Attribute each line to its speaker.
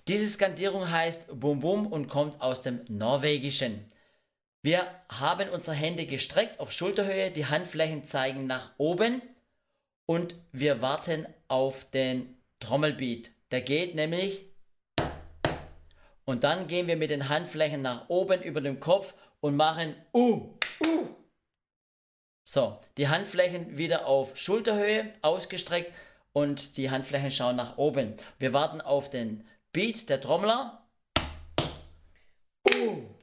Speaker 1: Diese Skandierung heißt Bum Bum und kommt aus dem Norwegischen. Wir haben unsere Hände gestreckt auf Schulterhöhe, die Handflächen zeigen nach oben und wir warten auf den Trommelbeat. Der geht nämlich und dann gehen wir mit den Handflächen nach oben über dem Kopf und machen So, die Handflächen wieder auf Schulterhöhe ausgestreckt und die Handflächen schauen nach oben. Wir warten auf den Beat der Trommler.